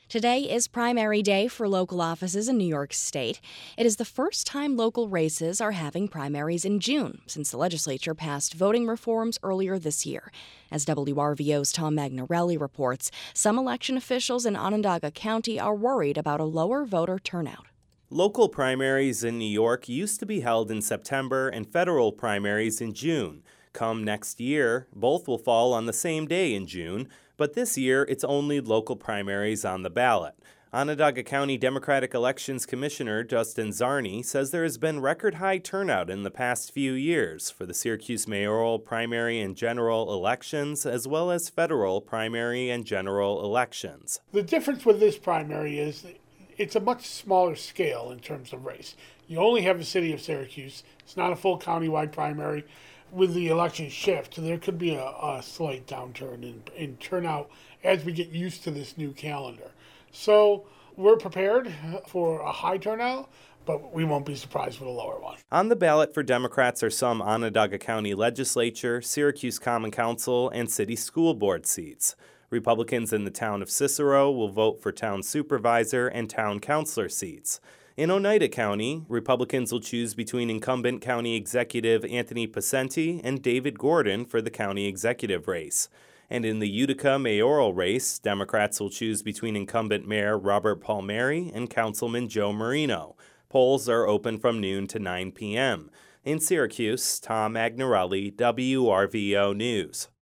Today is primary day for local offices in New York State. It is the first time local races are having primaries in June since the legislature passed voting reforms earlier this year. As WRVO's Tom Magnarelli reports, some election officials in Onondaga County are worried about a lower voter turnout. Local primaries in New York used to be held in September and federal primaries in June. Come next year, both will fall on the same day in June, but this year it's only local primaries on the ballot. Onondaga County Democratic Elections Commissioner Justin Zarni says there has been record high turnout in the past few years for the Syracuse mayoral primary and general elections, as well as federal primary and general elections. The difference with this primary is it's a much smaller scale in terms of race. You only have the city of Syracuse. It's not a full countywide primary. With the election shift, there could be a slight downturn in turnout as we get used to this new calendar. So we're prepared for a high turnout, but we won't be surprised with a lower one. On the ballot for Democrats are some Onondaga County Legislature, Syracuse Common Council, and City School Board seats. Republicans in the town of Cicero will vote for town supervisor and town councilor seats. In Oneida County, Republicans will choose between incumbent county executive Anthony Pacenti and David Gordon for the county executive race. And in the Utica mayoral race, Democrats will choose between incumbent Mayor Robert Palmieri and Councilman Joe Marino. Polls are open from noon to 9 p.m. In Syracuse, Tom Magnarelli, WRVO News.